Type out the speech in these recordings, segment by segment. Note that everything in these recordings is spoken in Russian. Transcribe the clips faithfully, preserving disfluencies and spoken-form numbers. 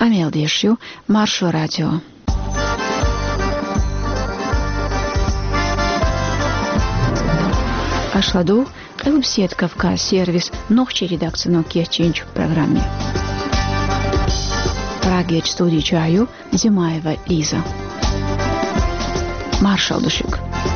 Amel Deshju, Marshall Radio. Ашладу, Элбсет Кавказ сервис, ногче редакцию Кечинч в программе. Прагеч студии чаю, Зимаева Лиза. Маршал Душик.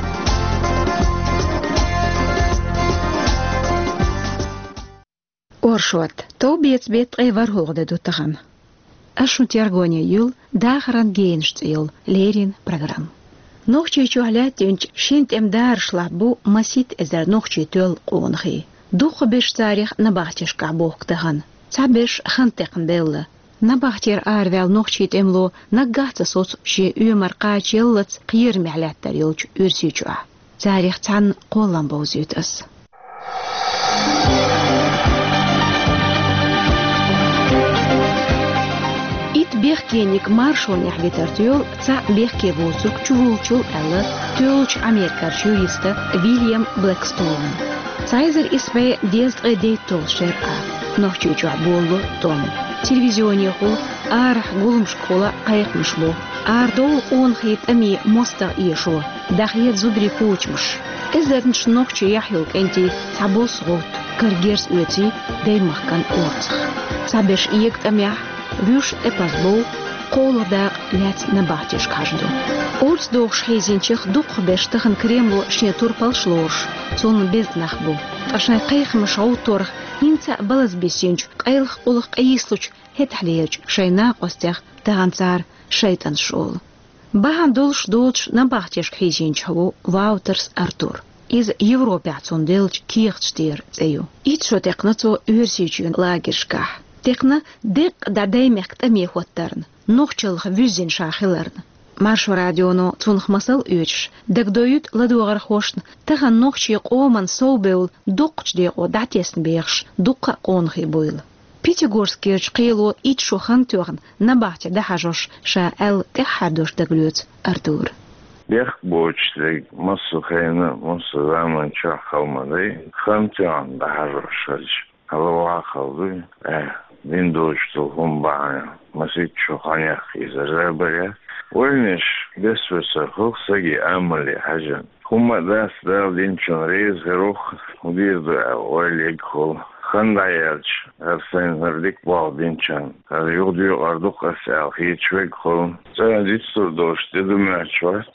Оршот, то бец бет эвар хорде дотаган. Ашу тергоня юл, дахаран гейнштил, лерин программ. Ногче чуалят тенч шинт эмдар шлабу масит эзер ногче төл қонхи. Дух беш тарих набахтиш кабох таган. Цабеш хантекн белла. Набахтир арвел ногче темло наггата соц ши юмар қачеллац қир мялаттар юлч үрсичуа. Тарих цан қолан боузютас. Бехкеник маршал нехвитартюл, ца бехке вуцук чувулчул элла, тюлч америкарч юриста Вильям Блэкстоун. Цайзер испе дездре дейтол шер а, нохчучу аболу том. Телевизионе хул, арх гулм школа кайкмышлу, ардол он хит ами моста иешо, дахиет зудри кучмыш. Эзернш нохчу яхюл кенти цабол сгот, кыргерс уэти деймахкан орцах. Цабеш иект амях, Вюш эпазбол, колода лять на батиш кажду. Орц дох шхезинчих дух бештахен кремло шнетур палшлош, цон без нахбу. Ашнай кайхм шауторх, инца балаз бесинч, кайлх улах кайслуч, хетхлеч, шайна костях, таганцар, шайтан шол. Бахан долш долш на батиш хезинчху, Ваутерс Артур. Из Европе цон делч кирchtstier цею. Итшо текнацо үрсичун лагершках. Текна дек дадаймек тамехоттерн, нохчалх вюзин шахилерн. Марш радионо цунх масал үч, дек доют ладуагар хошн, таган нохчи қоман соубеул, докчде о датесн бехш, дукка қонхи буйл. Пятигорский чқило ит шохан тюрн, набахте дахажош, ша эл техадош даглюц Артур. Бех бочтег, массу хайна, массу заман чахалмады, хан тюрн дахажош, алуа халды, э. Виндоуч хумбаня, масит чуханях из Азербайджана. Вольниш бесвеса хухсаги амали хаджан. Хума дас дал динчон рейз герух удирда ойлег хол. Хандаялч арсен нардик бал динчан. Кар юдю ардук асал хичвег хол. Зан дитсур дош дедумачват.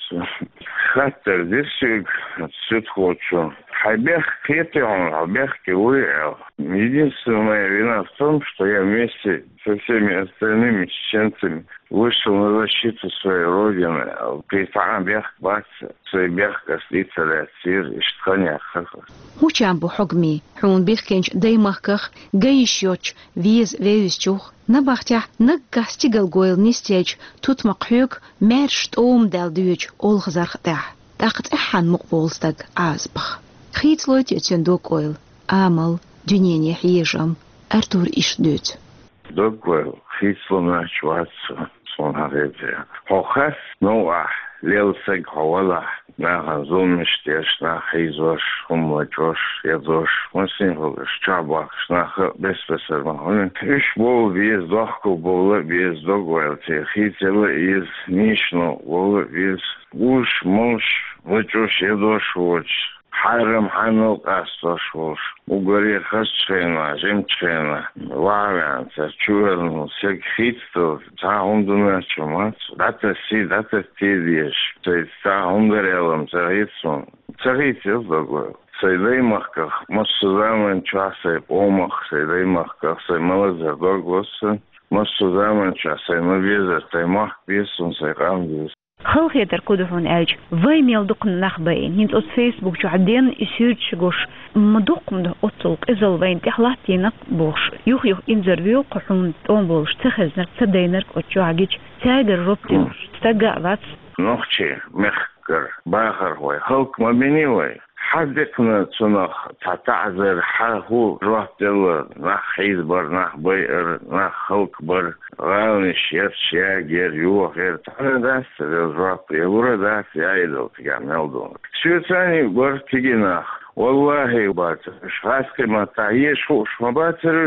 Хаттер дисиг сют хочу. Хайбех кетион, хайбех кеуэл. Единственная вина в том, что я вместе со всеми остальными чеченцами вышел на защиту своей родины. Кейтан бех баца, свой бех кослица лятсир и штханях. Хучамбу хогми, хун бихкенч деймахках, гейшьоч, виз веюсчух, набахтях наггастигал гойл нистеч, тут макхюк, мершт ом дал дюч, олхзархтах. Тахт эхан мукболстаг азбах. Хитслойт ютсендук ойл, амал, дюнение хижам, Артур ишдют. Докойл, хитсло начваться, сон харезе. Хохас, ноа, лелсег хавала, нахан зумиштеш, нах изош, хумлачош, ядош, масинхогаш, чабах, шнаха, беспесермахонен. Иш бол виз дохку бола, виз докойлте, хитела из нишно, бола виз уш, муш, вачош, ядош, воч. Хайрам ханок астошвош, угори хасчена, жемчена, варианца, чуерну, сек хитстов, та хундуначу мац, дата си, дата тидиеш, цей та хундерелам, царицун, царицил догойл. Сей деймахках, массузамен часей омах, сей деймахках, сей малазер догосын, массузамен часей навизер, таймах писун, сей гамдис. خلقي تركضهم أيج ويميل دقن نخبين هنت أت فيسبوك شو عدين يسيرش جوش مدق مده أطلق إزل وين تحلاتي نق بوش يخ يخ إنزرفيو قحون تون بوش تخزنك تدينك أتشو عجيج تاجر ربطي تجا بس نخشي مخكر باخر هوي خلق ما بيني هوي حدقنا تنخ تعتذر حهو رحت له نخ حيزبر نخ بير نخ خلق بر غالنش يرش ياجر يوخر تعالى داس الرابط يورا داس يايدو تجعمل دون شو ثاني بر تيجي نخ والله باترش هاسك ما تعيش فوش ما باترش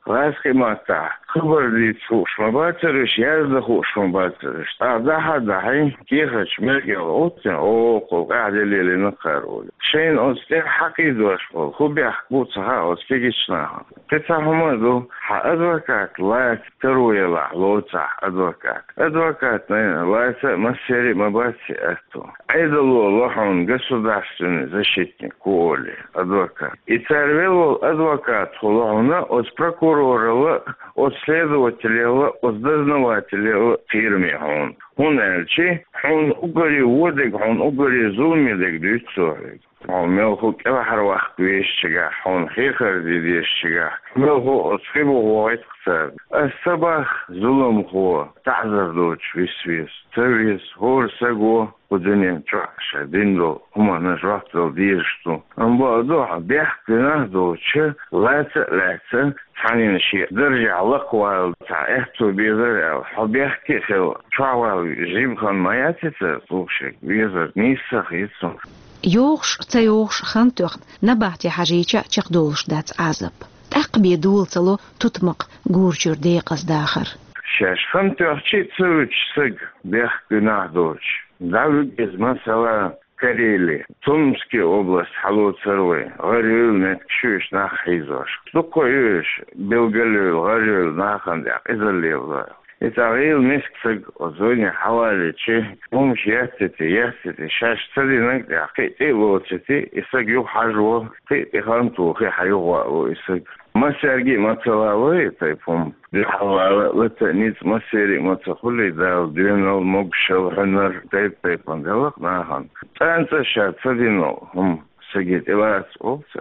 غاسكي ماتا خبر دي تفوش ما باترش يازد خوش ما باترش ده حد حين كيخش مركي الأوتن أوقو قاعد اللي نقارول شين أستيق حقي دوش بول خب يحبوت سها أستيقشناها قطعهما دو أدوكات لا تروي لحلوتا أدوكات أدوكات لا مسيري ما باتي أتو عيدلو لحون государственный защитник Коли, адвокат. И царвел адвокат хулауна от прокурора, от следователя, от дознавателя фирме он. Он эльчи, он угори водик, он угори зумидик дюйцовик. Он мелху кевахар вахт вещига, он хихар дидещига. Мелху от схибу хуайт кцар. Астабах зулам хуа, тазар доч висвис. Цавис, хор саго. ودنيا ترعش دينلو هما نجرات الديرشتو انبا دوح بيحكينا دوتش لاتة لاتة تعني نشيء درجع لقوال تاع احتو بيذر حب يحكي خيو تراوال جيب خان ما ياتيتا توشك بيذر نيسخ يتسون يوغش تيوغش خان تخت نبعتي حاجيشا تقدولش دات عزب تقبي دولتلو تطمق غورجر ديقز داخر شاش خان تخشي تسويش سق بيحكينا دوتش Давид из Масала Карелии, Томская область, Халуцервы, Горюл, Меткшуш, Нахизош. Стукоюш, Белгалюл, Горюл, Нахандяк, Изолевла. И Тавил Мискцег, Озоне, Хаваличи, Помощь ястити, ястити, Шаш Цадинак, Кити Лоцити, Исаг Юхажво, Кити Ханту, Хихаюва, Исаг. مسيرجي ما تلاوي تيفهم بحوالة لتأنيت مسيري ما تقولي دال دين المقشل هنر تيب تيفهم دلق ناهن أنت شاد فدينو هم سجد إلات أوبتا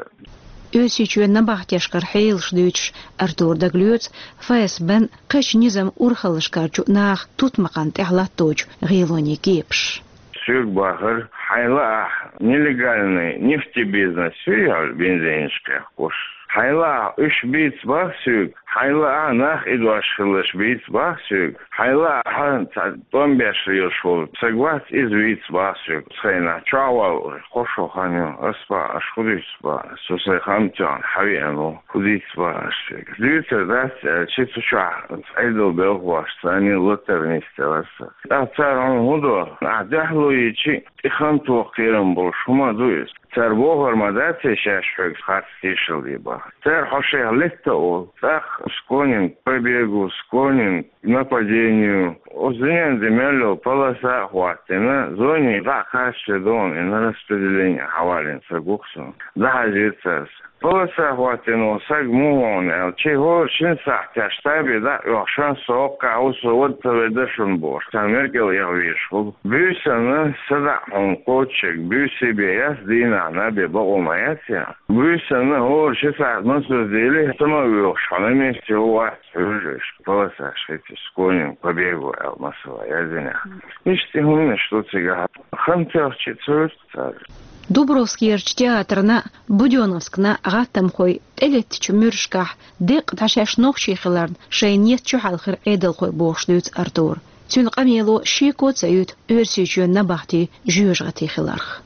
Ösüçü nabahtyaşkar heylşdüç Artur Daglüt fes ben qış nizam urxalışkarçu nağ tutmaqan tehlattoç giloni kepş. Сюк бахар хайла нелегальный нефтебизнес сюял бензиншка кош. Хайла үш бит бахсюк, хайла нах идвашхылыш бит бахсюк, хайла хан он беш йошол, сагват из бит бахсюк, схайна чавал, хошо ханю, аспа ашхудис ба, сусай хамтян, хавиану, худис бахсюк. Дютер дас читуча, айдол белхваш, сани лотернистеласа. А цар он худо, а дахлу ичи, ихан туақирам бол, шума дуис. Цар богар мадати шашфек хатстишил диба. Цар хошех летто, так склонен к побегу, склонен к нападению. Озрен земелю полоса хватина, зоне да каши дон и на распределение хавалин сагуксу. Да жицас. Полоса хватина сагмуон, ел чего шинса тяштаби да йошан сока усу вот ведешун бор. Тамеркел я вижу. Бюсана сада он кочек, бюсибе яс дина набе богомаяция. Бюсана ор шиса насуздели, самовил шанами силуа сюжешь. Полоса шити склонен к побегу ел масова языня. Ишти хумне что цыга. Хантяхчи цур царь. Дубровский театрна Будёновскна гаттам хой элет чумюршках дек ташаш нохши хиларн шейнет чухалхыр эдел хой бошлюц Артур. Тюн камело шико цают өрсичу набахти жюжгати хиларх.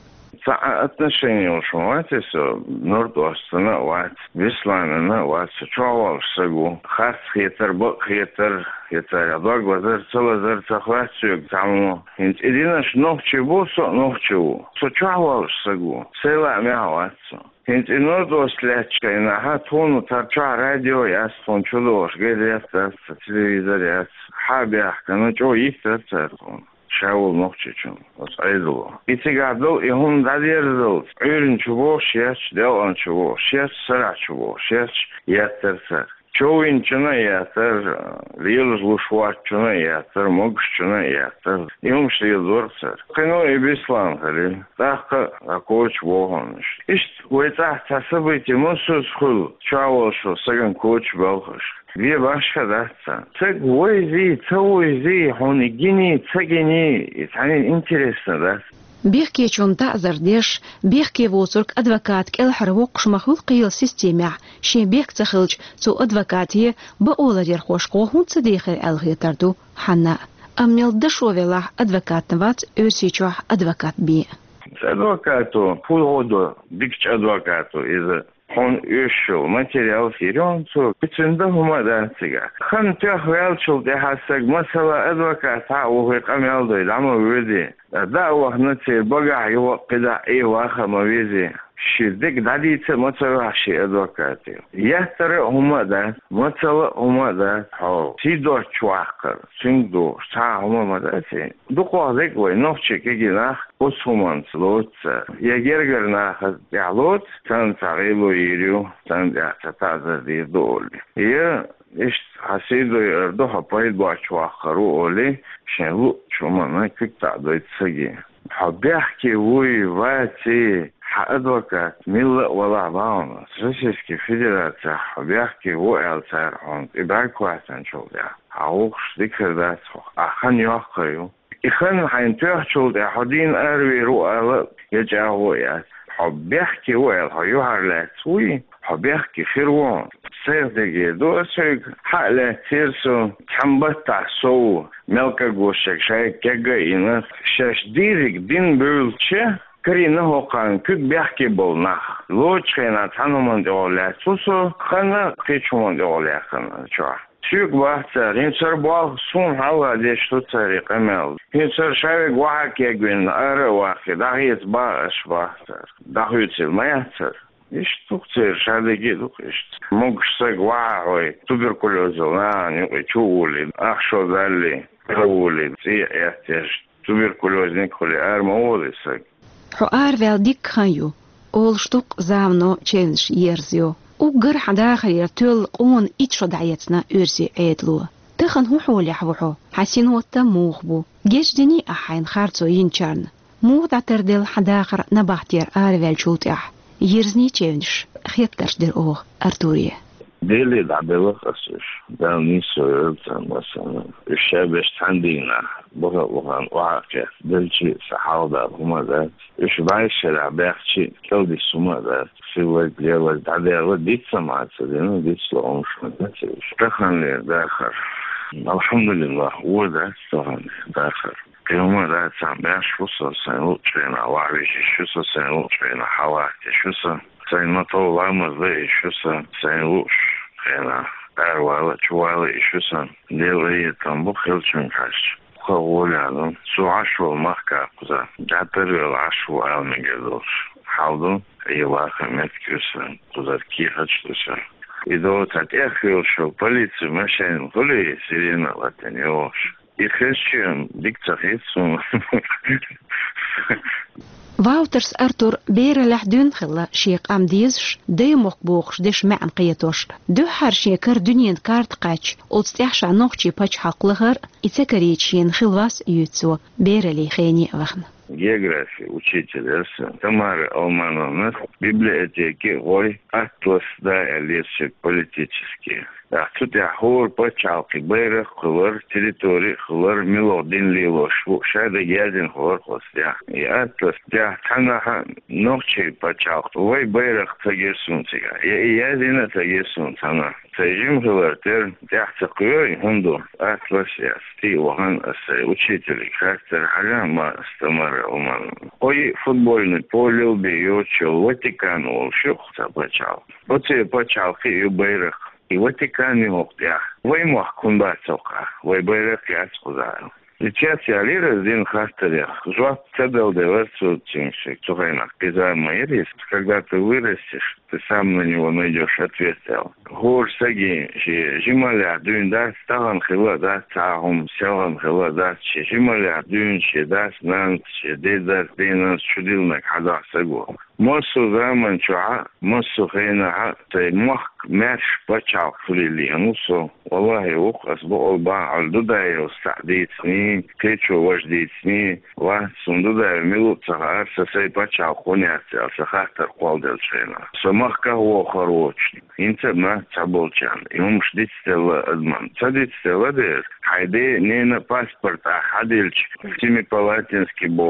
Отношения уж мать-то Норд-Остана, вать, Вислана, вать, Чувал, Сагу, Хас, Хитер, Бог, Хитер, Хитер, Адог, Вазер, Целазер, Цахвасюк, Таму. Единаш ногчи бусо, ногчу. Сочувал, Сагу, Села, Мяхватсо. Хинт и Норд-Остлячка, и на хатуну торча радио, яс, фон чудош, гайдяс, телевизор, яс, хабях, ну чё, их терцертун. Шаул ногчичун, вот айдуло. И тигадол, и он дадердол. Юрин чего, шеч, делан чего, шеч, сара чего, шеч, ятерцер. Човин чуна ятер, лилус лушват чуна ятер, могш чуна ятер. И он шли дорцер. Кыно и беслан, хали. Тахка, акоч вогоныш. Ишт, уэта, та событие, мусус хул. Чавол шо, саган коч белхаш. Вие башка датса. Цег уйзи, цауйзи, хони гини, цегини. И тани интересно, да? بيحكي شون تعذر ديش بيحكي وصرك أدفكات كل حروق شمخول قيل سيستمع شين بيحك تخلج سو أدفكاتي بقولة دير خوشقو هون صديقي ألغي تردو حنا أميل دشو فيلاح أدفكات نوات أرسيشوح أدفكات بي أدفكاتو فول هودو ديكش أدفكاتو إذا он ещё материал сирёнцу пицценда хумадацыга хан тяхвялчул дехасаг масала адвокат хаухи камялдой лама вези да вахнати бага его кида и ваха мавези شدك داديت مثلا شيء أدوكاتي يهتر هما ده مثلا هما ده هو سيدو شواكر سيندو سا هما مدرسة دو قاضيك وين نفسي كيجينا أسهمان سلوت يجرجرنا يعلوت تان تعيلو يريو تان يعتذر دي دول هي إيش حسيدو يردوها بايد باشواكرو أولي شنو شو ما نكتب تعديت سجى حبيحكي وي واتي أدوكات ملة ولا بعض روسيسكي فيدرация حبيحكي وقع سيرحون إبراك واسن شو ده عوقش ذكر ذات أخن يوقعيو إخن حينتوح شو ده حدين أروي رؤى يجاهو ياس حبيحكي وقع هيوهر لا تسوي حبيحكي خيروان سير دقي دو أسويق حق لا تيرسو تحنبتع سو ملكا قوشك شايك كيغا إنا شاش ديرك دين بيولتشه كرينا هو كان كل بيحكي بولنا لوش خينا تانومن دولة سوسو خنا كيشومن دولة خنا شو شوك بحث غين سر بوا سون هوا ديش تو طريقة مال غين سر شايك واحد كيجوين أرى واحد ده يتبع أشباح ده يتصل ما يتصل إيش تقصير شهادة جدو إيش ممكن سيق واحد تبركلوزو نان يقولي أخشو ذالي قولي زي يحتاج تبركلوز نيكولي أرمودي سيق حوار wel dik ganju ol stuk zamno challenge yerzio u gar hadakhir yatul qon itcho dayetna ursi edlu tahan hu holi hwu hasin wata mughbu geshdini ahayn kharzo yincharn muda terdel hadakhir nabahtir arvel chutah yerzni challenge kheptash der o arturie ديلي دعبيلة خسوش داني سويرتان مثلا الشابش تاندينا بغا بغان وعاكي دلشي سحاودا هما ذات إيش بايش العباقشي كودي سوما ذات في وقت ليوز دعبيلة ديت سمعت سدينو ديت سلومش مدتش تخن لي داخر الحمد لله هو ذات تخن داخر هما ذات سعباش فصل سنوش بينا وعريشي شوصة سنوش بينا حواتي شوصة سين طول مزي شوصة سنوش خينا أروى شوالي شوصة ديلي تنبو خلشن كاش خولي عدم سو عشو المحكا قزا جاتر العشو المجدوش حاضو أي واقع متكوسا قزا كيخش دوسا إذا تتأخر شو بوليسي مشين قولي سيرينا لاتنيوش يخشن ديك تخيصون Wouters Arthur bere lahdun khilla sheek amdizsh de mokbokhsh dish ma'an qiyatosh de har sheekar dunyen kart qach olstyaxsha noqchi pach haqlığır itsekarichin khilvas yutso bere li khayni vaxna география учительница Тамара Алмановна библиотеки ой атлас да лесик политические да тут я хор почалки бэрэх хлор территории хлор мелодин лилош шада ядин хор хостя и атлас да танаха ночи почалк ой бэрэх тагесунтига я ядина тагесун тана тайжим хлор тер тяхтакой хунду атлас я сти вахан асай учитель характер халяма стамара Ой, футбольный поле убьёчел, Ватикан улшух запачал. Вот и почал и байрах. И Ватикан не мог я. Вой мог кунбацока, вой байрах я сказал. Сейчас я лира один хастерях. Жвак цедал деверсу тимшик. Тухайнах, пиза майрис, когда ты вырастешь, ты сам на него найдешь ответил. Гор саги, жималя, дюн да, стаган хила да, цахум, сялан хила да, жималя, дюн, да, нант, дедас, динас, чудил на када сагу. Мосу заман чуа, мосу хейна, ты мох мяш почал флили. Анусу, Аллахи ух, асбу олба, альдудайо, стадицни, кечу вождицни, ва, сундудайо, милуцаха, арса сей почал хуняци, арса хахтар квалдел шейна. Махка هو خروجني انت ما تبولشان يوم شديت стела адман садит стела дер хайде не на паспорт а ходильч теми палатинский бош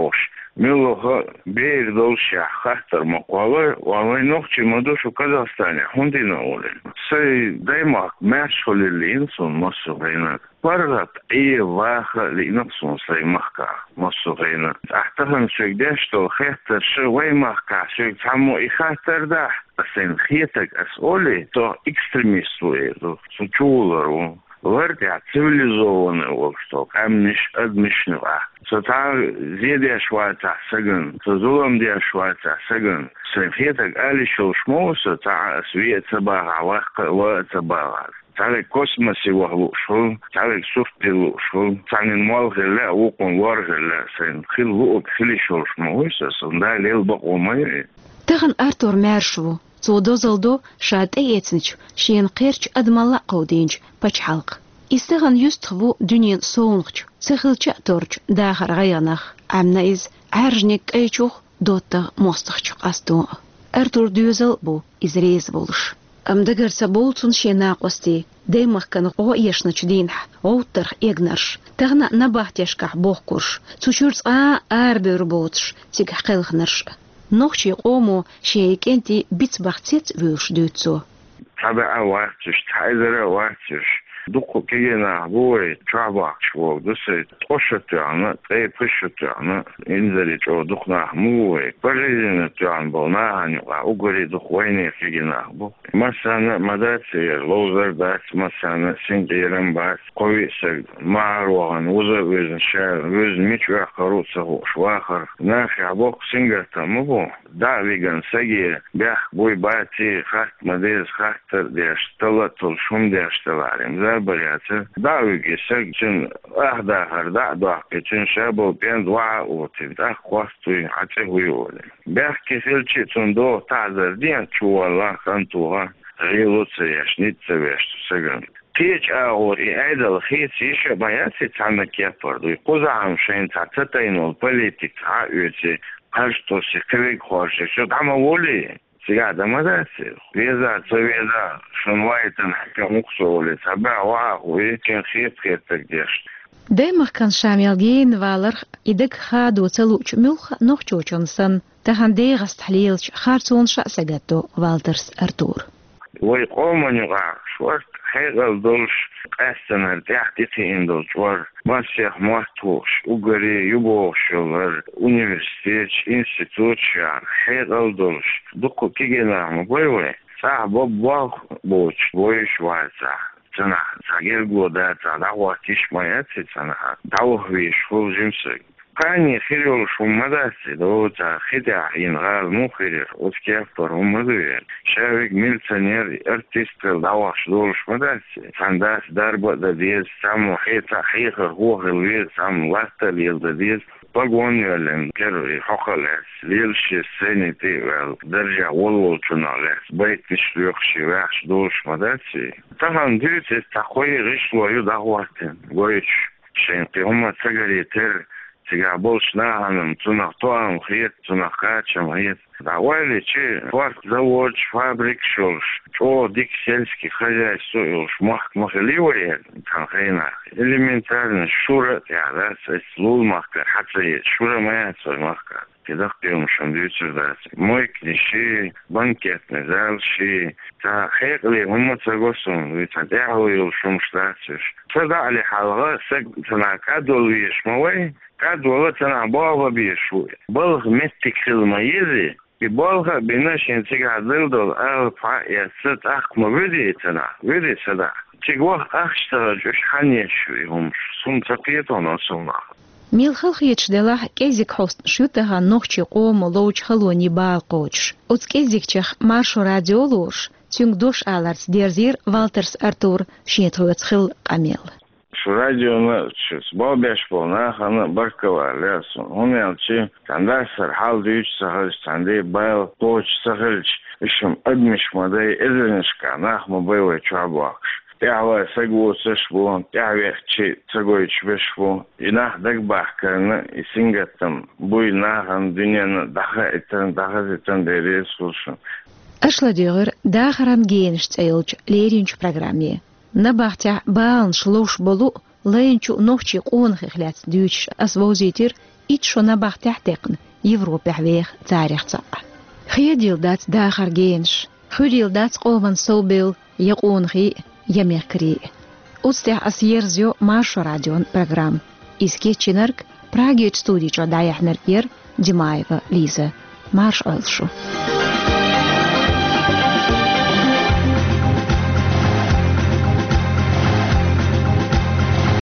ملوها بير دولشة خاطر مقالة والله نوختي مدوش وكازاخستاني هندينا أولي سي دايما ماشو للإنسان مصر هنا فرغت أي واخة لإنسان سي محكا مصر هنا أحتفن شوك داشتو خاطر شوي محكا شوك تعمو إي خاطر دا أسين خيتك أسولي تو إكستريميست ويدو سوچولر ورجع цивилизованный общество, амниш адмишнива. Сота зеде швайца саган, созулам де швайца саган. Сенфетак али шоушмоуса та света бага ваха ваца бага. Тали космосе вахлу шул, тали суфтилу шул, танин малгеле укон варгеле сен хилу ок хили шоушмоуса сонда лел бакомай. تغن أرتور مارشو صودو زلدو شاد أيتنش شين قيرش أدمالا قودينش باش حلق استغن يستخبو دنيا صونخش سخلش أتورش داخر غيانخ عمنا إز عرجنك أيشوخ دوتا مستخش قصدو أرتور دوزل بو إز ريز بولش أم دقر سبولتون شيناق وستي دايمخ كان قو يشنش دينح أو ترخ إغنرش تغنى نباحتيشكح بوخكورش تشورس آ آربي ربوتش تيك قلخنرش نوخشي قومو شيك انتي بيتبختيت ويش دوتسو تابع وقتش تحيزر وقتش دوكو كينا بوي تراباك شو دوسي تخشت يعني تاي بشت يعني انزلي جو دوخنا موي بريزين تيان بونا هنيقا اوغري دوخويني كينا بو مثلا مداتي لوزر دات مثلا سنجيرن باس قوي سج ماروان وزر وزن شار وزن ميتوا قروت سهو شواخر ناخي عبوك سنجر تمبو دا ويغن سجي بيخ بوي باتي خات مديز خاتر ديش تلاتل شوم ديش تلاريم برياتر داوي سجن أهدا هردا داقتين شابو بين دعاء وتبدأ قوستي حتى ويولي بيحكي فيلشي تندو تعذر دين شو الله كنتوها غيرو تسيش نيت سويش سجن تيج أغوري أيضا الخيط يشا بياتي تعنا كيبردو يقوز عم شين تعتتين البوليتيك عاوتي قرشتو سيكريك خورشي شو دعما ولي سيادة مدرسة ويزا سويدا شنوايتن حكا مقصولي تبع واقوي كان خيط خيط تقديش دايما كان شاميلجين والر إدك خادو تلوش ملخ نوخجوشنسن تهان ديغس تحليلش خارتون شأسجتو والترس أرتور ويقومن يقع شوارت حيغل دولش قاسن ارتاح تيتين دول شوار ماسيح ماتوش وقري يبوش ور universitet institut شان حيغل دولش دقو كيجينا مبوي صح باب باخ بوش بوي شوارتا تنا تاجر جودا تنا وقتش ما ياتي تنا داوه ويشوف جمسك كان يخيروا شو مدرسة دو تاخدع ينغال مو خير وتكافر ومدوير شارك ميلتونير ارتيست دواش دولش مدرسة فانداس داربا داديز سامو حيطة حيخر هو غلوير سامو وقت ليل داديز بقوان يولن كيرو حقلاس ليلش السنة تي درجة والو تنالس بيت نشلوخشي واحش دولش مدرسة طبعا ديرت استقوي غشلو يدعواتن قويش شينتي هما تسجري تر تجابولش ناهم تنقطعهم خيط تنقاتشم خيط دعوالي شيء فرق زوج فابريك شولش شو ديك سيلسكي خجاج سويلش محك مخليوية كان خينا إليمنتارن الشورة يعني سلول محك حتى الشورة ما يحصل محك كده قيوم شمديوتر داس مويك نشي بانكيت نزال شي تا خيق لي هم تغوصون ويتدعوا يلشمش داسش فدع لي حلغة سك تنعكادو ليش موي كاد والله تنا بابا بيشوي بلغ متك الميزي ببلغ بيناش ينتج عدل دول ألف يا ست أخ ما بدي تنا بدي سدا تجوه أخشتر جوش حني شوي هم سون تقيتون صنع ميل خلخيتش دلاه كيزيك حوست شوتها نوخشي قوم لوش خلوني باقوش أوت كيزيك تخ مارشو راديولوش تيونغ دوش ألارس ديرزير والترس أرتور شيتروت خل قميل شو راديو نشوف بابيش بونا خنا بركوا لاسون هم يالشي كان حال ديش سهلش عندي بايل توش سهلش إشم أدمش مداي إذنش كان أخ مبيوي تشابواكش تعوى سجوا سشبون تعوى شيء سجوا يشبشبون يناه دقبح كان يسنجتم بوي ناهن دنيا دخل إتن دخل إتن ديريس فلشون أشلا ديغر داخران جينش تايلج ليرينش برنامج نبحتع بالن شلوش بلو لينشو نوخشي قون خلات ديوش أسوزيتر إتشونا بختحتقن يوروبا حويخ تاريخ تاع خيديل دات داخر جينش خديل دات قومن صوبيل يقون خي يميركري أستح أسيرزيو مارشو راديون программ إسكيتشنرك براغيت студичо даяхнер ир Димаева Лиза Марш Олшу.